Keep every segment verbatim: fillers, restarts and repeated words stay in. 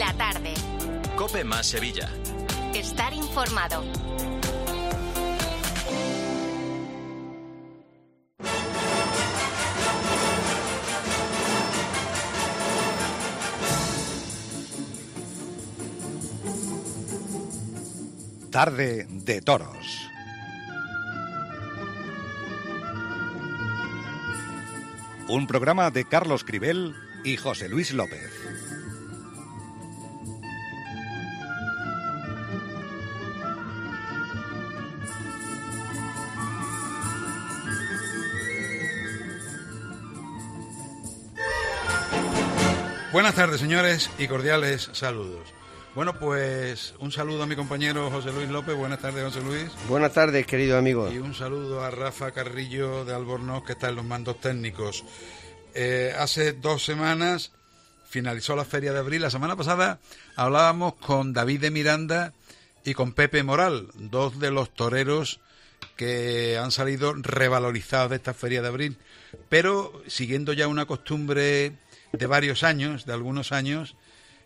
La tarde. COPE más Sevilla. Estar informado. Tarde de toros. Un programa de Carlos Cribel y José Luis López. Buenas tardes, señores, y cordiales saludos. Bueno, pues un saludo a mi compañero José Luis López. Buenas tardes, José Luis. Buenas tardes, querido amigo. Y un saludo a Rafa Carrillo de Albornoz, que está en los mandos técnicos. Eh, hace dos semanas finalizó la Feria de Abril. La semana pasada hablábamos con David de Miranda y con Pepe Moral, dos de los toreros que han salido revalorizados de esta Feria de Abril. Pero siguiendo ya una costumbre de varios años, de algunos años,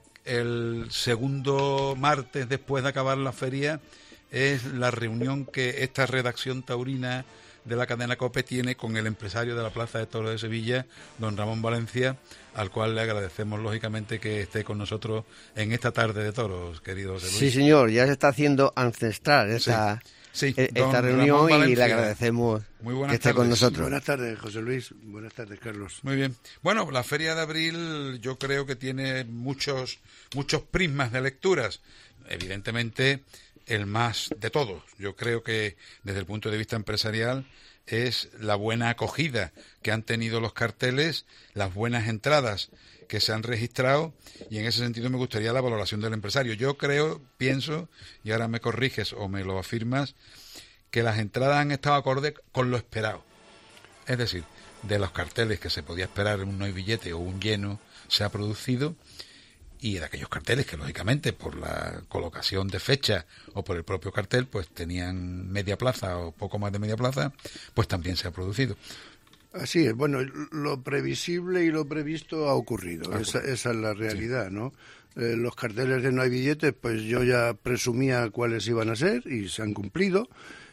el segundo martes después de acabar la feria es la reunión que esta redacción taurina de la cadena COPE tiene con el empresario de la Plaza de Toros de Sevilla, don Ramón Valencia, al cual le agradecemos lógicamente que esté con nosotros en esta tarde de toros, querido José Luis. Sí, señor, ya se está haciendo ancestral esta, sí, sí, esta reunión y le agradecemos que esté con nosotros. Buenas tardes, José Luis. Buenas tardes, Carlos. Muy bien. Bueno, la Feria de Abril yo creo que tiene muchos, muchos prismas de lecturas. Evidentemente, el más de todos, yo creo que desde el punto de vista empresarial, es la buena acogida que han tenido los carteles, las buenas entradas que se han registrado, y en ese sentido me gustaría la valoración del empresario. Yo creo, pienso, y ahora me corriges o me lo afirmas, que las entradas han estado acorde con lo esperado. Es decir, de los carteles que se podía esperar en un no hay billete o un lleno se ha producido, y de aquellos carteles que lógicamente por la colocación de fecha o por el propio cartel pues tenían media plaza o poco más de media plaza, pues también se ha producido. Así es, bueno, lo previsible y lo previsto ha ocurrido, ah, esa, esa es la realidad, sí. ¿no? Eh, los carteles de no hay billetes, pues yo ya presumía cuáles iban a ser y se han cumplido,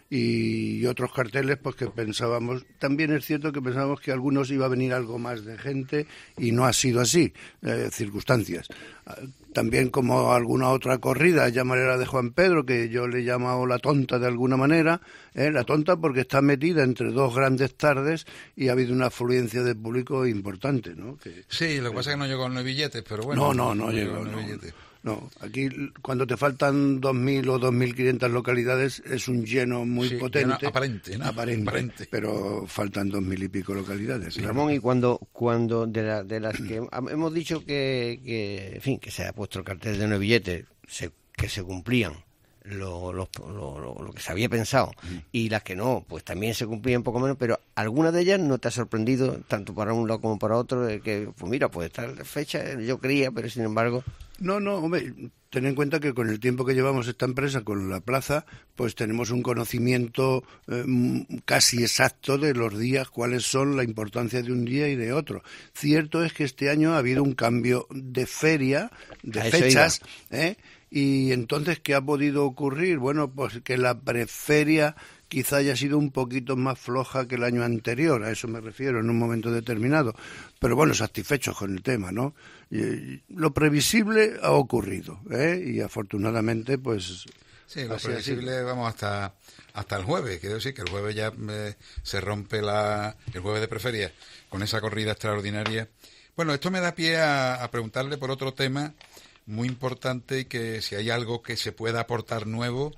y otros carteles pues que pensábamos, también es cierto que pensábamos que algunos iba a venir algo más de gente y no ha sido así, eh, circunstancias. También como alguna otra corrida, ya manera de Juan Pedro, que yo le he llamado la tonta de alguna manera, ¿eh? La tonta porque está metida entre dos grandes tardes y ha habido una afluencia de público importante, ¿no? Que, sí, lo que pasa es que no llegó en los billetes, pero bueno. No, no, no, no llegó, no, billetes. No, aquí cuando te faltan dos mil o dos mil quinientas localidades es un lleno muy sí, potente. Lleno aparente, ¿no? Aparente, aparente, pero faltan dos mil y pico localidades. Sí, Ramón, y cuando cuando de, la, de las que hemos dicho que, que, en fin, que se ha puesto el cartel de no billetes, se, que se cumplían lo, lo, lo, lo, lo que se había pensado, mm. y las que no, pues también se cumplían poco menos, pero ¿alguna de ellas no te ha sorprendido, tanto para un lado como para otro, de que, pues mira, pues esta fecha yo creía, pero sin embargo... No, no, hombre, ten en cuenta que con el tiempo que llevamos esta empresa con la plaza, pues tenemos un conocimiento eh, casi exacto de los días, cuáles son la importancia de un día y de otro. Cierto es que este año ha habido un cambio de feria, de a fechas, ¿eh? Y entonces, ¿qué ha podido ocurrir? Bueno, pues que la preferia quizá haya sido un poquito más floja que el año anterior, a eso me refiero, en un momento determinado. Pero bueno, satisfechos con el tema, ¿no? Y lo previsible ha ocurrido, ¿eh? Y afortunadamente, pues... Sí, lo previsible así. Vamos hasta hasta el jueves, quiero decir que el jueves ya eh, se rompe la el jueves de preferia con esa corrida extraordinaria. Bueno, esto me da pie a, a preguntarle por otro tema muy importante, y que si hay algo que se pueda aportar nuevo.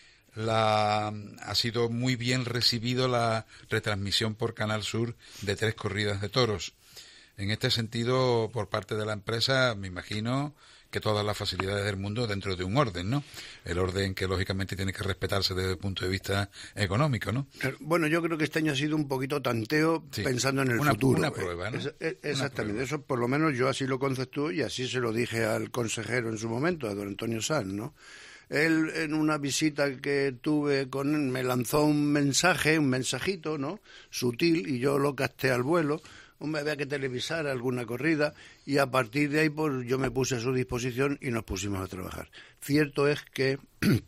La, ha sido muy bien recibido la retransmisión por Canal Sur de tres corridas de toros. En este sentido, por parte de la empresa, me imagino que todas las facilidades del mundo dentro de un orden, ¿no? El orden que lógicamente tiene que respetarse desde el punto de vista económico, ¿no? Bueno, yo creo que este año ha sido un poquito tanteo, sí, pensando en el una, futuro. Una prueba, ¿no? Es, es, exactamente, una prueba. Eso por lo menos yo así lo conceptúo y así se lo dije al consejero en su momento, a don Antonio Sanz, ¿no? Él, en una visita que tuve con él, me lanzó un mensaje, un mensajito, ¿no? Sutil, y yo lo capté al vuelo. hombre, había que televisar alguna corrida, y a partir de ahí pues yo me puse a su disposición y nos pusimos a trabajar. Cierto es que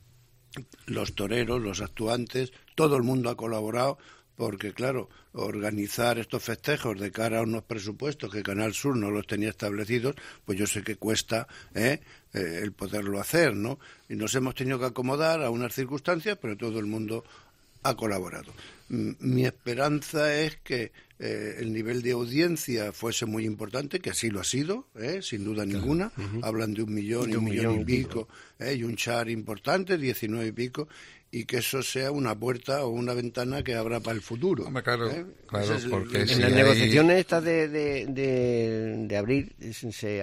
los toreros, los actuantes, todo el mundo ha colaborado, porque claro, organizar estos festejos de cara a unos presupuestos que Canal Sur no los tenía establecidos, pues yo sé que cuesta ¿eh? Eh, el poderlo hacer, ¿no? Y nos hemos tenido que acomodar a unas circunstancias, pero todo el mundo ha colaborado. Mi esperanza es que eh, el nivel de audiencia fuese muy importante, que así lo ha sido, ¿eh? Sin duda claro. ninguna. Uh-huh. Hablan de un millón y un, un millón, millón y pico, ¿eh? Y un char importante, diecinueve y pico, y que eso sea una puerta o una ventana que abra para el futuro. Hombre, claro, ¿eh? claro, es porque en si las hay... negociaciones estas de, de, de, de abril se, se,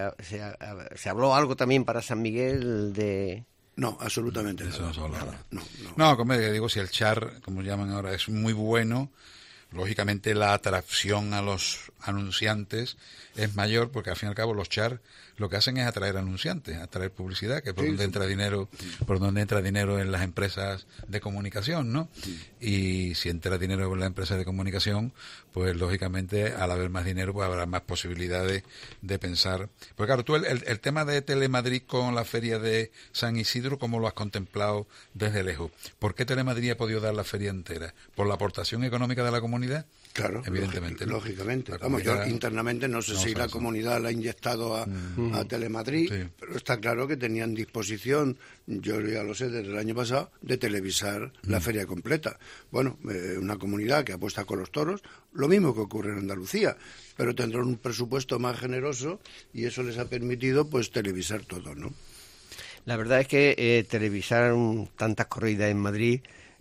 se habló algo también para San Miguel de... No, absolutamente Eso nada. no se habla. nada. No, no. no, como digo, si el char, como llaman ahora, es muy bueno, lógicamente la atracción a los anunciantes es mayor, porque al fin y al cabo los char lo que hacen es atraer anunciantes, atraer publicidad, que es por sí, donde sí. entra dinero, por donde entra dinero en las empresas de comunicación, ¿no? Sí. Y si entra dinero en las empresas de comunicación, pues lógicamente al haber más dinero pues habrá más posibilidades de pensar. Porque claro, tú el, el, el tema de Telemadrid con la feria de San Isidro, ¿cómo lo has contemplado desde lejos? ¿Por qué Telemadrid ha podido dar la feria entera? ¿Por la aportación económica de la comunidad? Claro, evidentemente. ¿no? Lógicamente. La Vamos, comunidad... yo internamente no sé no, si la comunidad la ha inyectado a, mm. a Telemadrid, sí. pero está claro que tenían disposición, yo ya lo sé desde el año pasado, de televisar mm. la feria completa. Bueno, eh, una comunidad que apuesta con los toros, lo mismo que ocurre en Andalucía, pero tendrán un presupuesto más generoso y eso les ha permitido pues televisar todo, ¿no? La verdad es que eh, televisar un, tantas corridas en Madrid...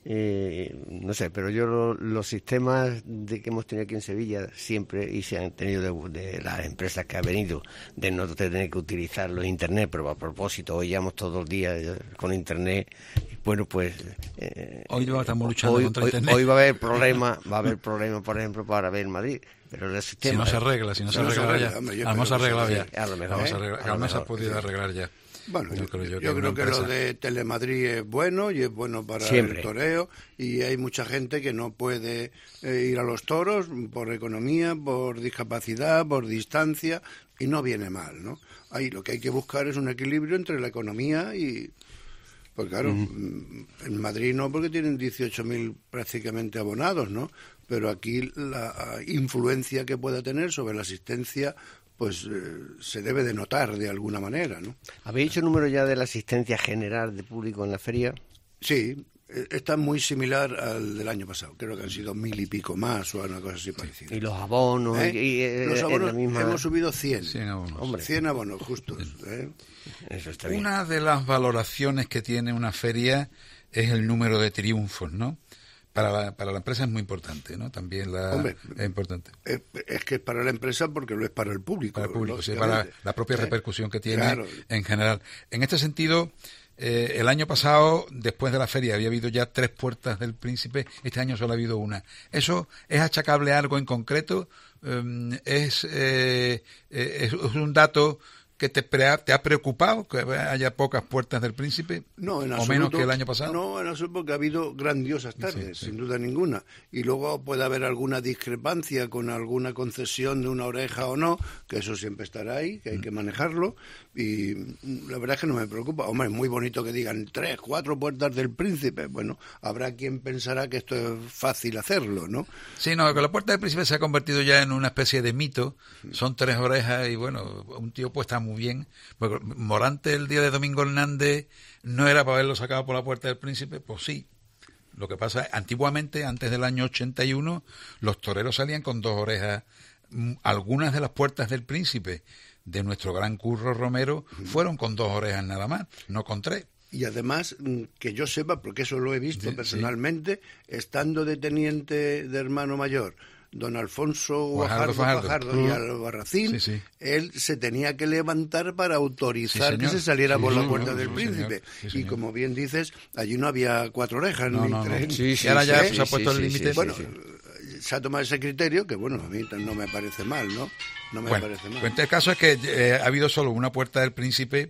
Eh, no sé, pero yo lo, los sistemas de que hemos tenido aquí en Sevilla siempre, y se han tenido de, de las empresas que han venido, de no tener que utilizar los internet, pero a propósito, hoy llevamos todos los días con internet. Bueno, pues eh, hoy estamos luchando hoy, contra hoy, internet. Hoy va a haber problemas, va a haber problemas, por ejemplo, para ver Madrid. Pero el sistema, si no se arregla, si no se arregla ya, hemos arreglado ya. A lo mejor, vamos a arreglar, a lo mejor se ha podido arreglar ya. Bueno, yo, creo, yo, que, yo creo que lo de Telemadrid es bueno y es bueno para Siempre. el toreo, y hay mucha gente que no puede eh, ir a los toros por economía, por discapacidad, por distancia, y no viene mal, ¿no? Ahí lo que hay que buscar es un equilibrio entre la economía y... Pues claro, uh-huh. en Madrid no, porque tienen dieciocho mil prácticamente abonados, ¿no? Pero aquí la influencia que pueda tener sobre la asistencia... pues eh, se debe de notar de alguna manera, ¿no? ¿Habéis hecho el número ya de la asistencia general de público en la feria? Sí, está muy similar al del año pasado. Creo que han sido mil y pico más o una cosa así parecida. ¿Y los abonos? ¿Eh? Y, y, eh, los abonos la misma... hemos subido cien. cien abonos. Hombre. cien abonos justos. ¿eh? Eso está bien. Una de las valoraciones que tiene una feria es el número de triunfos, ¿no? Para la, para la empresa es muy importante, ¿no? También la Hombre, es importante. Es, es que es para la empresa porque lo es para el público. Para el público, sí, para la propia ¿Eh? repercusión que tiene claro. en general. En este sentido, eh, el año pasado, después de la feria, había habido ya tres puertas del Príncipe. Este año solo ha habido una. ¿Eso es achacable a algo en concreto? Eh, ¿Es, eh, es, es un dato que te, pre, te ha preocupado que haya pocas puertas del Príncipe? No, en ¿O absoluto, menos que el año pasado? No, en absoluto, porque ha habido grandiosas tardes, sí, sí. sin duda ninguna. Y luego puede haber alguna discrepancia con alguna concesión de una oreja o no, que eso siempre estará ahí, que hay que manejarlo. Y la verdad es que no me preocupa. Hombre, es muy bonito que digan tres, cuatro puertas del Príncipe. Bueno, habrá quien pensará que esto es fácil hacerlo, ¿no? Sí, no, que la puerta del Príncipe se ha convertido ya en una especie de mito. Son tres orejas y bueno, un tío pues está muy bien. Porque Morante el día de Domingo Hernández no era para haberlo sacado por la puerta del Príncipe, pues sí. Lo que pasa es, antiguamente, antes del año ochenta y uno, los toreros salían con dos orejas. Algunas de las puertas del Príncipe de nuestro gran Curro Romero fueron con dos orejas nada más, no con tres. Y además, que yo sepa, porque eso lo he visto sí, personalmente, sí. estando de teniente de hermano mayor, don Alfonso Guajardo, Guajardo, Guajardo y Albarracín, sí, sí. él se tenía que levantar para autorizar sí, que se saliera sí, por señor. la puerta del sí, Príncipe. sí, y como bien dices, allí no había cuatro orejas, no, ni no, tres. No. Sí, sí, y ahora ya sí, se ha sí, puesto sí, el límite. Sí, bueno, sí. se ha tomado ese criterio, que bueno, a mí no me parece mal, ¿no? No me bueno, parece mal. Pues el caso es que eh, ha habido solo una puerta del Príncipe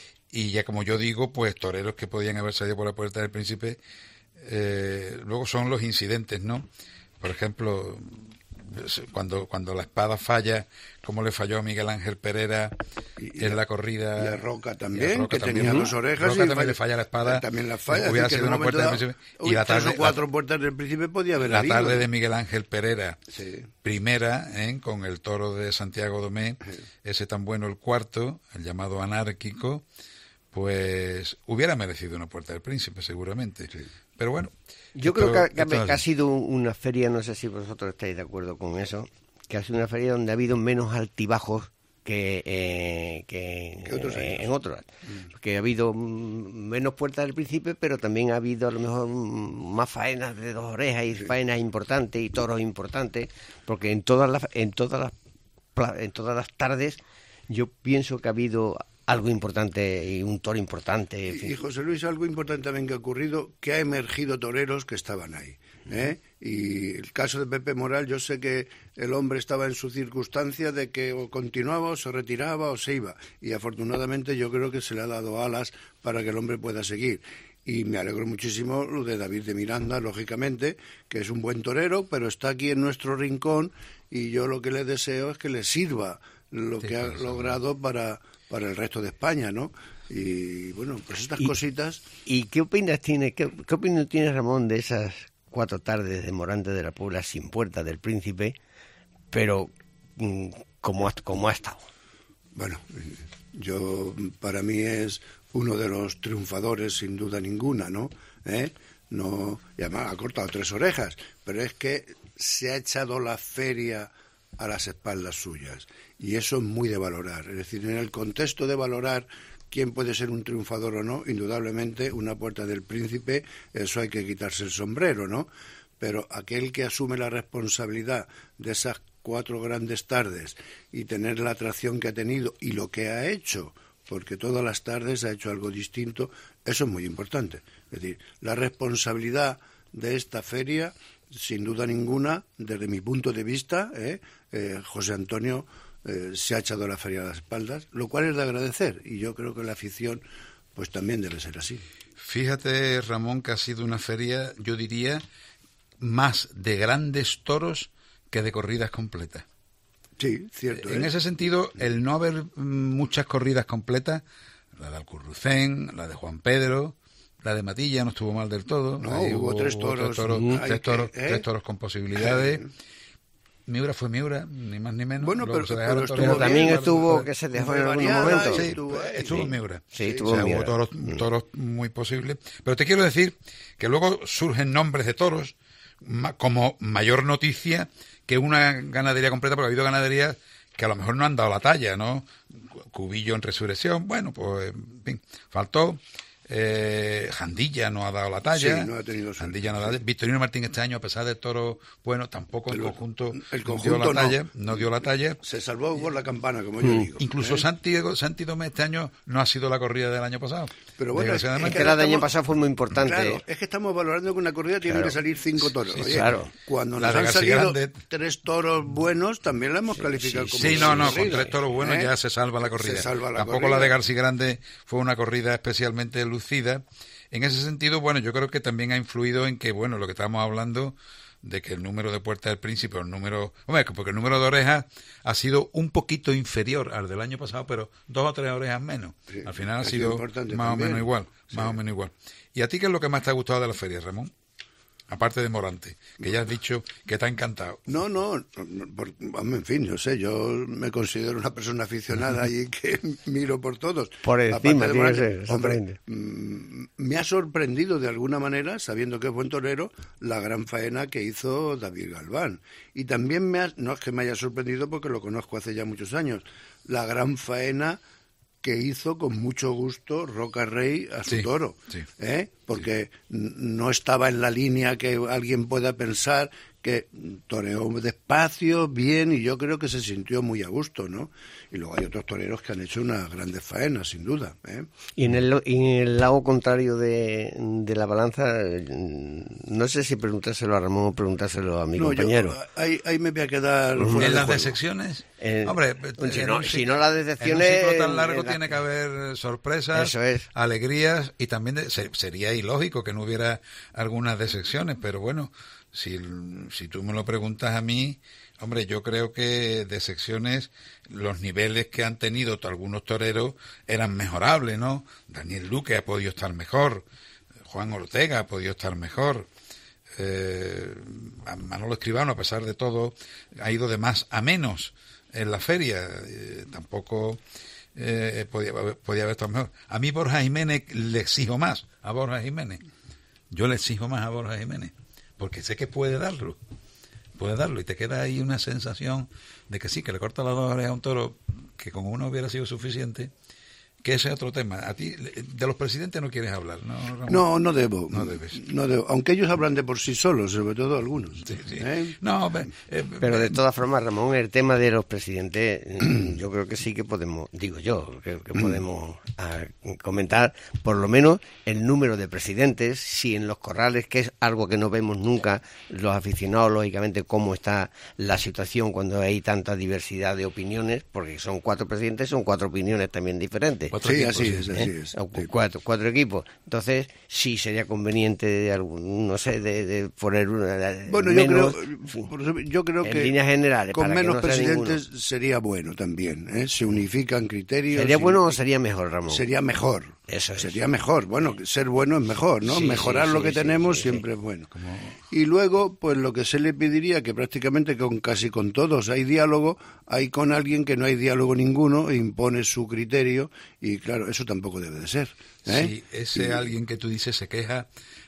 y ya como yo digo, pues toreros que podían haber salido por la puerta del Príncipe, eh, luego son los incidentes, ¿no? Por ejemplo, cuando cuando la espada falla, como le falló a Miguel Ángel Pereera y, y en la corrida. Y a Roca también, a Roca que también, tenía ¿no? dos orejas. Roca y también falla, le falla la espada. También la falla. Hubiera sido una puerta dado, del príncipe. Y la tarde, tres o cuatro la, puertas del príncipe podía haber La habido. tarde de Miguel Ángel Pereera, sí. primera, ¿eh? Con el toro de Santiago Domé, sí. Ese tan bueno el cuarto, el llamado anárquico, pues hubiera merecido una puerta del príncipe, seguramente. Sí. Pero bueno. Yo esto, creo que, que, que ha sido una feria, no sé si vosotros estáis de acuerdo con eso, que ha sido una feria donde ha habido menos altibajos que, eh, que otros eh, en otros. Mm. Que ha habido menos puertas del príncipe, pero también ha habido a lo mejor más faenas de dos orejas y sí. faenas importantes y toros importantes, porque en todas las en todas las en todas las tardes yo pienso que ha habido algo importante y un toro importante. En fin. Y, y José Luis, algo importante también que ha ocurrido, que ha emergido toreros que estaban ahí. ¿eh? Y el caso de Pepe Moral, yo sé que el hombre estaba en su circunstancia de que o continuaba o se retiraba o se iba. Y afortunadamente yo creo que se le ha dado alas para que el hombre pueda seguir. Y me alegro muchísimo lo de David de Miranda, lógicamente, que es un buen torero, pero está aquí en nuestro rincón y yo lo que le deseo es que le sirva lo sí, que ha logrado para... para el resto de España, ¿no? Y bueno, pues estas y, cositas... ¿Y qué opinas tiene, qué, qué opinión tiene Ramón de esas cuatro tardes de Morante de la Puebla sin puerta del príncipe, pero mm, como, ha, como ha estado? Bueno, yo, para mí es uno de los triunfadores sin duda ninguna, ¿no? ¿Eh? No, y además ha cortado tres orejas, pero es que se ha echado la feria a las espaldas suyas, y eso es muy de valorar. Es decir, en el contexto de valorar quién puede ser un triunfador o no, indudablemente una puerta del príncipe, eso hay que quitarse el sombrero, ¿no? Pero aquel que asume la responsabilidad de esas cuatro grandes tardes y tener la atracción que ha tenido y lo que ha hecho, porque todas las tardes ha hecho algo distinto, eso es muy importante. Es decir, la responsabilidad de esta feria, sin duda ninguna, desde mi punto de vista, ¿eh? Eh, José Antonio eh, se ha echado la feria a las espaldas, lo cual es de agradecer, y yo creo que la afición pues también debe ser así. Fíjate, Ramón, que ha sido una feria, yo diría, más de grandes toros que de corridas completas. Sí, cierto. En ¿eh? ese sentido, el no haber muchas corridas completas, la de Alcurrucén, la de Juan Pedro, la de Matilla no estuvo mal del todo. No, Ahí hubo, hubo tres toros. Tres toros, mm, tres, toros que, ¿eh? tres toros con posibilidades. Miura fue Miura, ni más ni menos. Bueno, pero, pero, pero, pero también bien, estuvo para, que se dejó en algún momento. Sí, estuvo, estuvo sí. Miura. Sí, estuvo o sea, Miura. hubo toros, toros muy posibles. Pero te quiero decir que luego surgen nombres de toros como mayor noticia que una ganadería completa, porque ha habido ganaderías que a lo mejor no han dado la talla, ¿no? Cubillo en Resurrección, bueno, pues, en fin, faltó. Eh, Jandilla no ha dado la talla. Sí, no ha tenido Jandilla no ha dado. Victorino Martín este año, a pesar de toro bueno, tampoco el, el conjunto, el conjunto dio la talla, no. no dio la talla. Se salvó por la campana, como yo digo. Incluso ¿eh? Santiago, Santi Domé este año no ha sido la corrida del año pasado. Pero bueno, es que, es que la del año pasado fue muy importante. Claro, es que estamos valorando que una corrida tiene claro. que salir cinco toros. Sí, Oye, claro. Cuando la nos han salido Grande, tres toros buenos, también la hemos sí, calificado sí, como sí, no, no, corrida, con tres toros buenos ¿eh? ya se salva la corrida. Se salva la Tampoco corrida. la de García Grande fue una corrida especialmente lucida. En ese sentido, bueno, yo creo que también ha influido en que, bueno, lo que estamos hablando de que el número de puertas del príncipe, el número, hombre, porque el número de orejas ha sido un poquito inferior al del año pasado, pero dos o tres orejas menos. Sí, al final ha, ha sido, sido más también. o menos igual, sí. más o menos igual. ¿Y a ti qué es lo que más te ha gustado de la feria, Ramón? Aparte de Morante, que ya has dicho que te ha encantado. No, no, no por, en fin, yo sé, yo me considero una persona aficionada y que miro por todos. Por encima, de Morante, ser, hombre, mm, me ha sorprendido de alguna manera, sabiendo que es buen torero, la gran faena que hizo David Galván. Y también me ha, no es que me haya sorprendido porque lo conozco hace ya muchos años, la gran faena que hizo con mucho gusto Roca Rey a su sí, toro, sí, ¿eh? porque sí. no estaba en la línea que alguien pueda pensar, que toreó despacio, bien, y yo creo que se sintió muy a gusto, ¿no? Y luego hay otros toreros que han hecho unas grandes faenas, sin duda, ¿eh? Y en el, en el lado contrario de, de la balanza, no sé si preguntárselo a Ramón o preguntárselo a mi no, compañero. Yo, ahí, ahí me voy a quedar fuera ¿En de las juego. decepciones? Eh, Hombre, si en no, un, si no las decepciones... En un ciclo tan largo la... tiene que haber sorpresas, Eso es. alegrías, y también de, se, sería ilógico que no hubiera algunas decepciones, pero bueno... Si, si tú me lo preguntas a mí, hombre, yo creo que de secciones los niveles que han tenido algunos toreros eran mejorables, ¿no? Daniel Luque ha podido estar mejor, Juan Ortega ha podido estar mejor, eh, Manolo Escribano, a pesar de todo, ha ido de más a menos en la feria, eh, tampoco eh, podía, podía haber estado mejor. A mí Borja Jiménez le exijo más, a Borja Jiménez, yo le exijo más a Borja Jiménez, porque sé que puede darlo, puede darlo, y te queda ahí una sensación de que sí, que le corta las dos orejas a un toro, que con uno hubiera sido suficiente, que ese es otro tema. A ti, de los presidentes no quieres hablar, ¿no, Ramón? No, no debo. No debes. No debo. Aunque ellos hablan de por sí solos, sobre todo algunos. Sí, sí. ¿Eh? No, eh, pero de todas formas, Ramón, el tema de los presidentes, yo creo que sí que podemos, digo yo, que, que podemos a, comentar por lo menos el número de presidentes, si en los corrales, que es algo que no vemos nunca, los aficionados, lógicamente, cómo está la situación cuando hay tanta diversidad de opiniones, porque son cuatro presidentes, son cuatro opiniones también diferentes. Cuatro sí, equipos, así es, así ¿eh? es. Sí. Cuatro, cuatro equipos. Entonces, sí sería conveniente, de algún, no sé, de, de poner una... Bueno, menos, yo creo, yo creo en que líneas generales, con para menos que no presidentes sería bueno también, ¿eh? Se unifican criterios. ¿Sería y, bueno o sería mejor, Ramón? Sería mejor. Eso es. Sería mejor. Bueno, ser bueno es mejor, ¿no? Sí, Mejorar sí, lo sí, que sí, tenemos sí, siempre sí. es bueno. Como... Y luego, pues lo que se le pediría, que prácticamente con casi con todos hay diálogo, hay con alguien que no hay diálogo ninguno, e impone su criterio, y claro, eso tampoco debe de ser. ¿eh? Si ese y... alguien que tú dices se queja,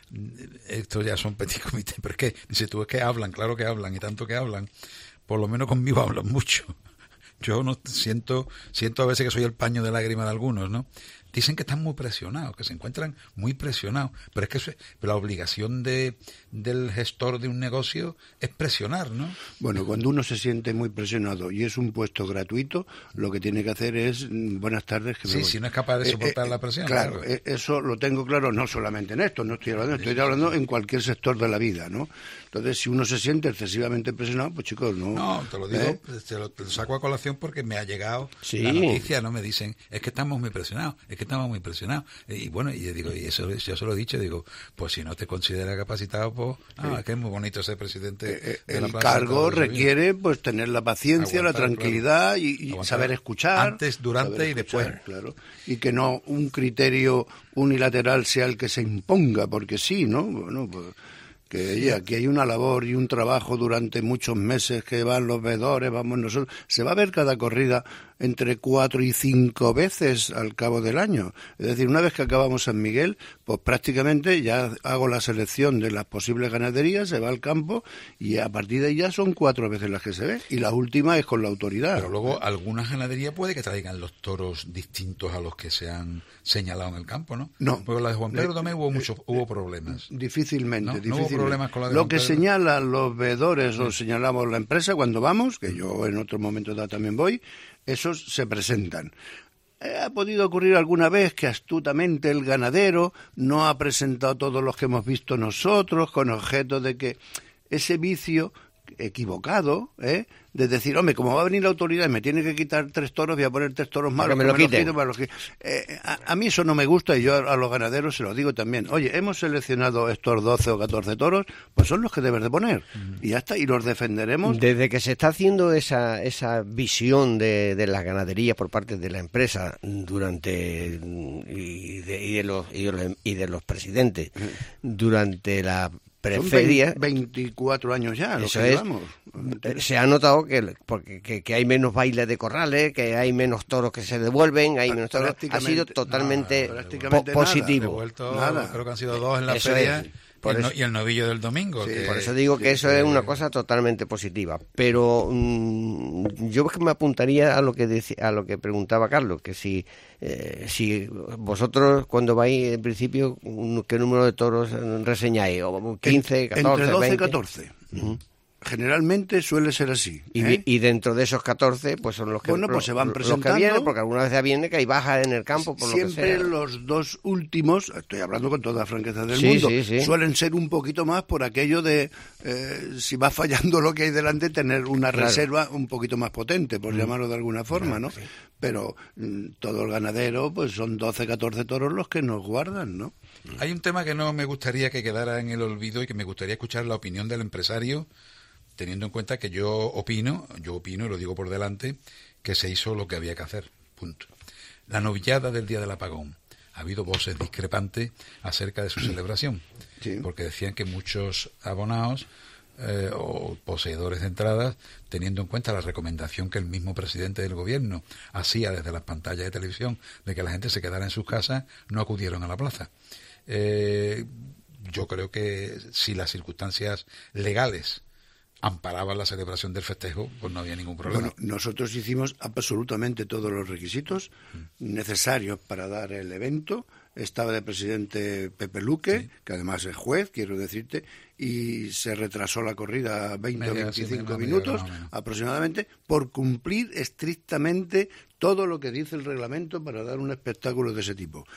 esto ya son petit comités, pero es que, dice tú, es que hablan, claro que hablan, y tanto que hablan, por lo menos conmigo hablan mucho. Yo no siento, siento a veces que soy el paño de lágrimas de algunos, ¿no? Dicen que están muy presionados, que se encuentran muy presionados, pero es que eso es, la obligación de del gestor de un negocio es presionar, ¿no? Bueno, cuando uno se siente muy presionado y es un puesto gratuito, lo que tiene que hacer es, buenas tardes, que me Sí, voy. si no es capaz de soportar eh, eh, la presión. Claro, claro, eso lo tengo claro, no solamente en esto, no estoy hablando, estoy hablando en cualquier sector de la vida, ¿no? Entonces, si uno se siente excesivamente presionado, pues chicos, no... No, te lo digo, ¿eh? te, lo, te lo saco a colación porque me ha llegado sí. la noticia, no me dicen, es que estamos muy presionados, es que estamos muy presionados. Y bueno, y yo digo, y eso yo se lo he dicho, digo, pues si no te considera capacitado, pues, ah, sí. es que es muy bonito ser presidente. Eh, de el la plaza cargo requiere, pues, tener la paciencia, aguantar, la tranquilidad claro. y, y saber escuchar. Antes, durante y después. Claro. Y que no un criterio unilateral sea el que se imponga, porque sí, ¿no? Bueno, pues... que oye, aquí hay una labor y un trabajo durante muchos meses que van los veedores, vamos nosotros, se va a ver cada corrida entre cuatro y cinco veces al cabo del año. Es decir, una vez que acabamos San Miguel, pues prácticamente ya hago la selección de las posibles ganaderías, se va al campo y a partir de ahí ya son cuatro veces las que se ve. Y la última es con la autoridad. Pero luego algunas ganaderías puede que traigan los toros distintos a los que se han señalado en el campo, ¿no? No. Porque la de Juan Pedro también hubo muchos, hubo problemas. Difícilmente, ¿No? difícilmente. No hubo problemas con la de Lo Juan que Pedro. señalan los veedores sí. o señalamos la empresa cuando vamos, que yo en otro momento también voy, esos se presentan. ¿Ha podido ocurrir alguna vez que astutamente el ganadero no ha presentado todos los que hemos visto nosotros con objeto de que ese vicio equivocado, ¿eh? de decir, hombre, como va a venir la autoridad y me tiene que quitar tres toros, voy a poner tres toros malos, para que me lo quiten. Para los que... eh, a, a mí eso no me gusta y yo a, a los ganaderos se lo digo también. Oye, hemos seleccionado estos doce o catorce toros, pues son los que debes de poner. Mm. Y ya está, y los defenderemos. Desde que se está haciendo esa esa visión de, de las ganaderías por parte de la empresa durante y de, y de los y de los, y de los presidentes durante la preferia, son veinticuatro años ya, lo que es, llevamos. Se ha notado que porque que, que hay menos bailes de corrales, que hay menos toros que se devuelven, hay menos toros, ha sido totalmente nada, po positivo. Devuelto, nada. Creo que han sido dos en la Eso feria. Es. Y el, eso, y el novillo del domingo. Sí, que, por eso digo que eso que, es una cosa totalmente positiva. Pero mmm, yo me apuntaría a lo que decía, a lo que preguntaba Carlos, que si eh, si vosotros cuando vais en principio, ¿qué número de toros reseñáis? ¿quince, catorce, entre doce veinte? y catorce. Uh-huh. Generalmente suele ser así. Y, ¿eh? y dentro de esos catorce, pues son los que, bueno, pues los, se van los presentando. que vienen, porque algunas veces viene que hay bajas en el campo, por Siempre lo que sea. los dos últimos, estoy hablando con toda franqueza del sí, mundo, sí, sí. suelen ser un poquito más por aquello de, eh, si va fallando lo que hay delante, tener una claro. reserva un poquito más potente, por mm. llamarlo de alguna forma, claro, ¿no? Sí. Pero mm, todo el ganadero, pues son doce, catorce toros los que nos guardan, ¿no? Hay un tema que no me gustaría que quedara en el olvido y que me gustaría escuchar la opinión del empresario, teniendo en cuenta que yo opino, yo opino y lo digo por delante, que se hizo lo que había que hacer, punto. La novillada del Día del Apagón. Ha habido voces discrepantes acerca de su celebración, sí. porque decían que muchos abonados eh, o poseedores de entradas, teniendo en cuenta la recomendación que el mismo presidente del gobierno hacía desde las pantallas de televisión de que la gente se quedara en sus casas, no acudieron a la plaza. Eh, yo creo que si las circunstancias legales amparaban la celebración del festejo, pues no había ningún problema. Bueno, nosotros hicimos absolutamente todos los requisitos mm. necesarios para dar el evento. Estaba de presidente Pepe Luque, sí. que además es juez, quiero decirte, y se retrasó la corrida veinte o veinticinco sí, minutos media, aproximadamente, por cumplir estrictamente todo lo que dice el reglamento para dar un espectáculo de ese tipo.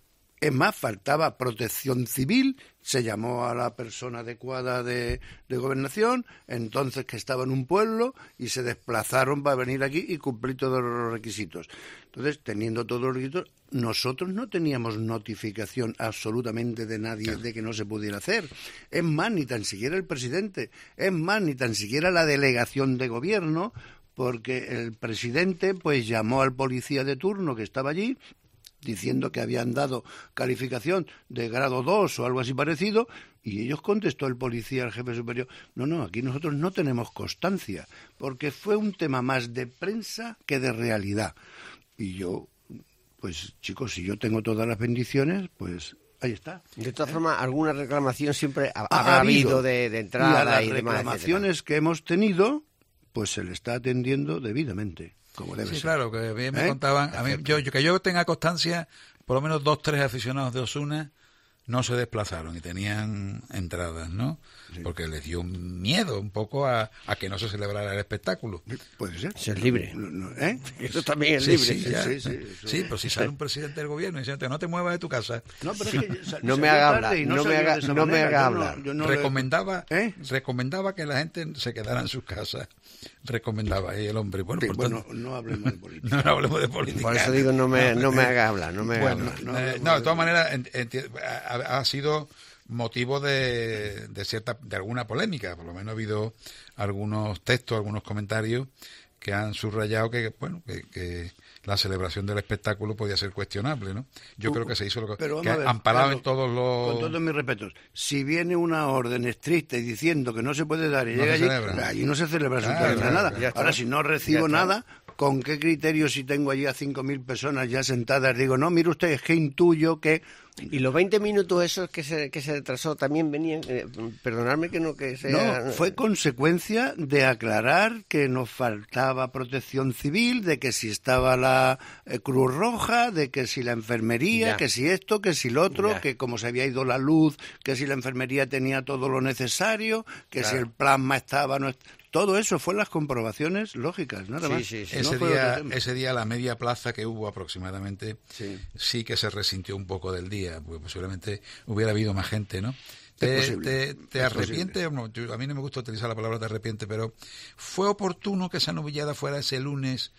Es más, faltaba protección civil, se llamó a la persona adecuada de, de gobernación, entonces que estaba en un pueblo, y se desplazaron para venir aquí y cumplir todos los requisitos. Entonces, teniendo todos los requisitos, nosotros no teníamos notificación absolutamente de nadie claro. de que no se pudiera hacer. Es más, ni tan siquiera el presidente, es más, ni tan siquiera la delegación de gobierno, porque el presidente pues llamó al policía de turno que estaba allí, diciendo que habían dado calificación de grado dos o algo así parecido, y ellos contestó el policía, el jefe superior, no, no, aquí nosotros no tenemos constancia, porque fue un tema más de prensa que de realidad. Y yo, pues chicos, si yo tengo todas las bendiciones, pues ahí está. De todas ¿Eh? formas, alguna reclamación siempre ha, ha habrá habido, habido de, de entrada y, a las y demás, reclamaciones etcétera. Que hemos tenido, pues se le está atendiendo debidamente. Como debe sí, ser. Claro, que a mí me ¿Eh? contaban, a mí, yo, yo, que yo tenga constancia, por lo menos dos, tres aficionados de Osuna no se desplazaron y tenían entradas, ¿no? Sí. Porque les dio miedo un poco a, a que no se celebrara el espectáculo. Puede ser. Ser libre. No, no, ¿eh? Eso también es sí, libre. Sí, sí, ya. sí, sí, sí, pero si sale un presidente del gobierno y dice, no te muevas de tu casa. No, pero es que no me haga hablar, no, no me haga, no me haga hablar. No, no recomendaba, le... ¿Eh? recomendaba que la gente se quedara en sus casas. Recomendaba y el hombre. Bueno, sí, por bueno tanto, no hablemos de política. no, no hablemos de política. Por eso digo, no me, no me haga hablar, no me bueno, haga hablar. No, eh, no, de todas maneras, en, en, ha, ha sido motivo de, de cierta, de alguna polémica. Por lo menos ha habido algunos textos, algunos comentarios que han subrayado que, bueno, que, que la celebración del espectáculo podía ser cuestionable, ¿no? Yo uh, creo que se hizo lo que, pero que ver, amparado claro, en todos los... Con todos mis respetos, si viene una orden estricta y diciendo que no se puede dar y no llega allí, celebra. allí no se celebra claro, absolutamente claro, nada. Ahora, si no recibo nada, ¿con qué criterio si tengo allí a cinco mil personas ya sentadas? Digo, no, mire usted, es que intuyo que... Y los veinte minutos esos que se que se retrasó también venían, eh, perdonadme que no que sea... No, fue consecuencia de aclarar que nos faltaba protección civil, de que si estaba la eh, Cruz Roja, de que si la enfermería, ya. que si esto, que si lo otro, ya. que como se había ido la luz, que si la enfermería tenía todo lo necesario, que claro. si el plasma estaba... No est- Todo eso fue las comprobaciones lógicas, nada sí, más. Sí, sí. Ese, no día, ese día la media plaza que hubo aproximadamente sí. sí que se resintió un poco del día, porque posiblemente hubiera habido más gente, ¿no? ¿Te, te, te arrepiente? No, yo, a mí no me gusta utilizar la palabra te arrepiente, pero ¿fue oportuno que esa novillada fuera ese lunes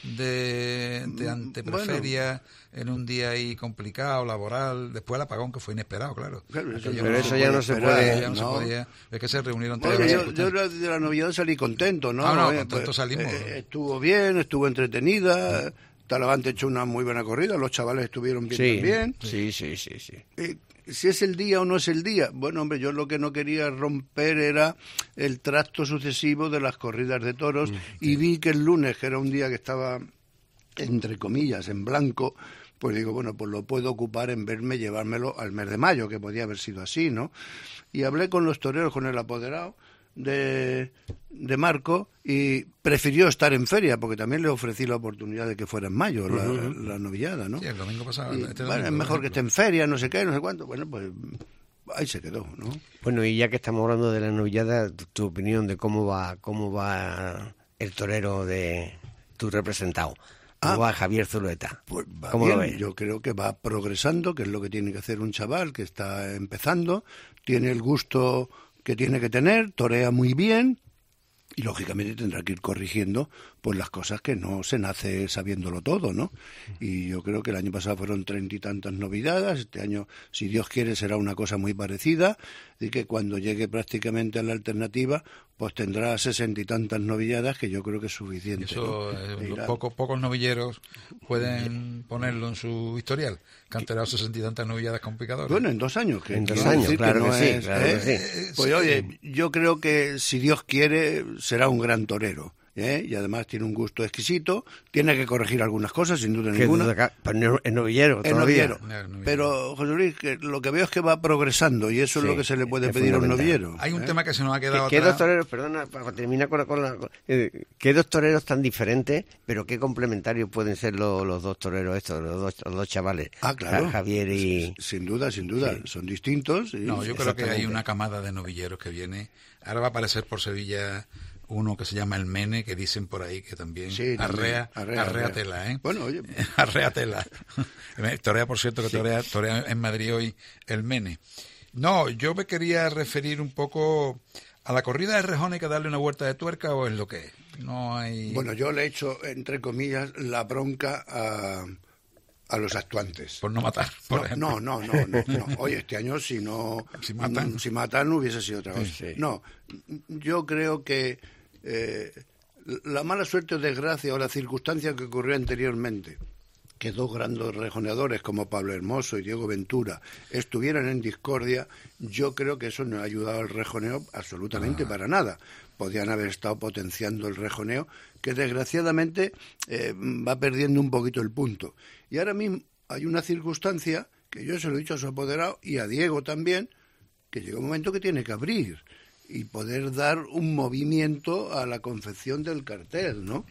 de, de antepreferia bueno. en un día ahí complicado, laboral, después el apagón que fue inesperado, claro? claro eso pero no eso ya no se puede. Ya no, no se podía. Es que se reunieron bueno, todas yo, yo de la novillada salí contento, ¿no? Ah, no, eh, contento pues, salimos. Eh, estuvo bien, estuvo entretenida. Sí. Talavante echó una muy buena corrida, los chavales estuvieron bien sí, también. Sí, sí, sí, sí. Eh, si es el día o no es el día. Bueno, hombre, yo lo que no quería romper era el tracto sucesivo de las corridas de toros sí. y vi que el lunes, que era un día que estaba, entre comillas, en blanco, pues digo, bueno, pues lo puedo ocupar en verme llevármelo al mes de mayo, que podía haber sido así, ¿no? Y hablé con los toreros, con el apoderado de, de Marco, y prefirió estar en feria, porque también le ofrecí la oportunidad de que fuera en mayo la, uh-huh. la novillada, ¿no? Sí, el domingo pasado. Y, este bueno, domingo, es mejor que esté en feria, no sé qué, no sé cuánto. Bueno, pues ahí se quedó, ¿no? Bueno, y ya que estamos hablando de la novillada, tu, tu opinión de cómo va cómo va el torero de tu representado. ¿Cómo ah, va Javier Zulueta? Pues va ¿Cómo bien. lo ves? Yo creo que va progresando, que es lo que tiene que hacer un chaval que está empezando, tiene el gusto que tiene que tener, torea muy bien y lógicamente tendrá que ir corrigiendo pues las cosas que no se nace sabiéndolo todo, ¿no? Y yo creo que el año pasado fueron treinta y tantas novedades, este año, si Dios quiere, será una cosa muy parecida, y que cuando llegue prácticamente a la alternativa, pues tendrá sesenta y tantas novilladas, que yo creo que es suficiente. Eso, ¿no? eh, los pocos, pocos novilleros pueden ponerlo en su historial, que han tenido sesenta y tantas novilladas con picadores. Bueno, en dos años. Que en dos años, claro que, no que, es, sí, claro ¿eh? que sí. Pues oye, yo creo que si Dios quiere, será un gran torero. ¿Eh? Y además tiene un gusto exquisito, tiene que corregir algunas cosas, sin duda ninguna. Pero es novillero, es novillero. Pero, José Luis, que lo que veo es que va progresando y eso sí, es lo que se le puede pedir a un novillero. Hay un ¿eh? tema que se nos ha quedado ¿Qué, atrás. ¿Qué dos toreros, perdona, para terminar con la... Con la eh, ¿Qué dos toreros tan diferentes, pero qué complementarios pueden ser los, los dos toreros estos, los dos, los dos chavales? Ah, claro. Javier y... Sin duda, sin duda. Sí. Son distintos. Y... No, yo creo que hay una camada de novilleros que viene. Ahora va a aparecer por Sevilla... uno que se llama el Mene, que dicen por ahí que también, sí, arrea, arrea, arrea arrea tela, ¿eh? Bueno, oye. Arrea tela. Torea, por cierto, que sí. torea, torea en Madrid hoy el Mene. No, yo me quería referir un poco a la corrida de rejones. ¿Hay que darle una vuelta de tuerca o es lo que es? No hay... Bueno, yo le he hecho, entre comillas, la bronca a... a los actuantes. Por no matar, por no, ejemplo. No, no, no, no, no. Oye, este año si no... Si matan. Si matan no hubiese sido otra cosa. Sí, sí. No, yo creo que eh, la mala suerte o desgracia o la circunstancia que ocurrió anteriormente, que dos grandes rejoneadores como Pablo Hermoso y Diego Ventura estuvieran en discordia, yo creo que eso no ha ayudado al rejoneo absolutamente ah. para nada. Podían haber estado potenciando el rejoneo, que desgraciadamente eh, va perdiendo un poquito el punto. Y ahora mismo hay una circunstancia, que yo se lo he dicho a su apoderado y a Diego también, que llega un momento que tiene que abrir y poder dar un movimiento a la confección del cartel, ¿no?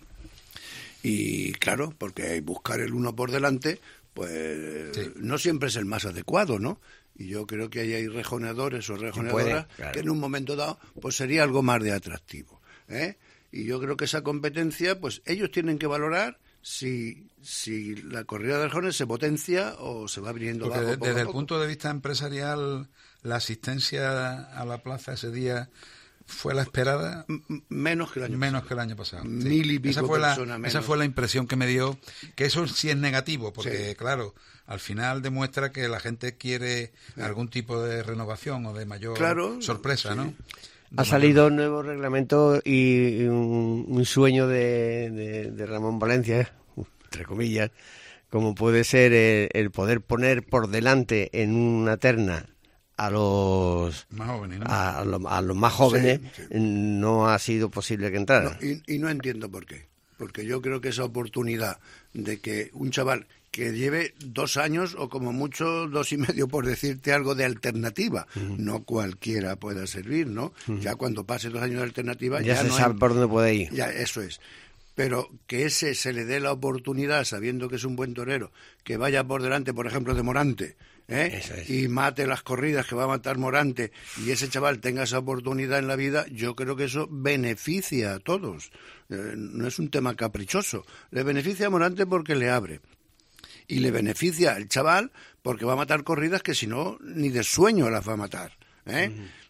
Y claro, porque buscar el uno por delante, pues sí. no siempre es el más adecuado, ¿no? Y yo creo que ahí hay rejoneadores o rejoneadoras claro. que en un momento dado pues sería algo más de atractivo, ¿eh? Y yo creo que esa competencia, pues ellos tienen que valorar si, si la corrida de rejones se potencia o se va viniendo Porque abajo de, poco desde a el poco. punto de vista empresarial, la asistencia a la plaza ese día fue la esperada. M- menos que el año menos pasado. que el año pasado. Mil y pico esa fue la, personas menos. Esa fue la impresión que me dio, que eso sí es negativo, porque sí. claro, al final demuestra que la gente quiere sí. algún tipo de renovación o de mayor claro, sorpresa, sí. ¿no? De ha salido un nuevo reglamento y un, un sueño de, de, de Ramón Valencia, entre comillas, como puede ser el, el poder poner por delante en una terna a los más jóvenes, ¿no? a, a, lo, a los más jóvenes, sí, sí. no ha sido posible que entraran. No, y, y no entiendo por qué. Porque yo creo que esa oportunidad de que un chaval que lleve dos años o como mucho dos y medio, por decirte algo, de alternativa, uh-huh. no cualquiera pueda servir, ¿no? Uh-huh. Ya cuando pase dos años de alternativa ya, ya se no sabe hay... por dónde puede ir. Ya, eso es. Pero que ese se le dé la oportunidad, sabiendo que es un buen torero, que vaya por delante, por ejemplo, de Morante, ¿eh? Es. y mate las corridas que va a matar Morante, y ese chaval tenga esa oportunidad en la vida, yo creo que eso beneficia a todos. Eh, no es un tema caprichoso. Le beneficia a Morante porque le abre. Y le beneficia al chaval porque va a matar corridas que si no, ni de sueño las va a matar. ¿eh?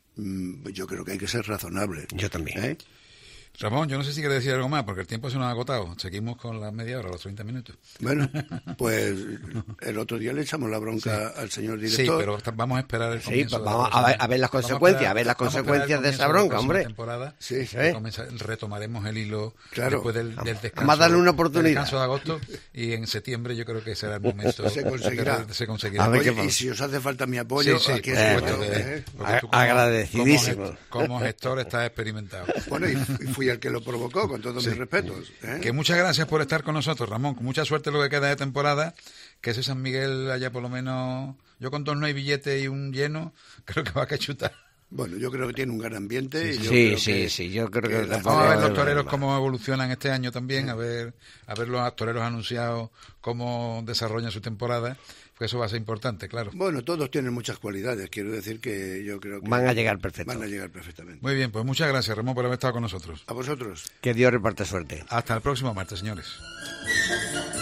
Mm. Yo creo que hay que ser razonable. Yo también. ¿eh? Ramón, yo no sé si quieres decir algo más, porque el tiempo se nos ha agotado. Seguimos con la media hora, los treinta minutos. Bueno, pues el otro día le echamos la bronca sí. al señor director. Sí, pero vamos a esperar el comienzo. Sí, vamos a ver, a ver las consecuencias, a, a ver las consecuencias de esa bronca, hombre. Temporada, sí, sí. Comenzar, retomaremos el hilo claro. después del, del descanso. Vamos a darle una oportunidad. Del descanso de agosto, y en septiembre yo creo que será el momento. Se conseguirá. Se conseguirá. Oye, y si os hace falta mi apoyo, sí, sí, aquí eh, estoy. Eh, como, agradecidísimo. Como, como gestor estás experimentado. Bueno, y fui el que lo provocó, con todos sí. mis respetos. ¿eh? Que muchas gracias por estar con nosotros, Ramón. Con mucha suerte lo que queda de temporada, que ese San Miguel haya por lo menos... Yo con dos no hay billete y un lleno, creo que va a cachutar. Bueno, yo creo que tiene un gran ambiente. Sí, y yo sí, creo sí, que, sí, yo creo que... que la- Vamos a ver los no, toreros no, cómo evolucionan este año también, a ver a ver los toreros anunciados cómo desarrollan su temporada, porque eso va a ser importante, claro. Bueno, todos tienen muchas cualidades, quiero decir que yo creo que... Van a llegar perfecto. Van a llegar perfectamente. Muy bien, pues muchas gracias, Ramón, por haber estado con nosotros. A vosotros. Que Dios reparte suerte. Hasta el próximo martes, señores.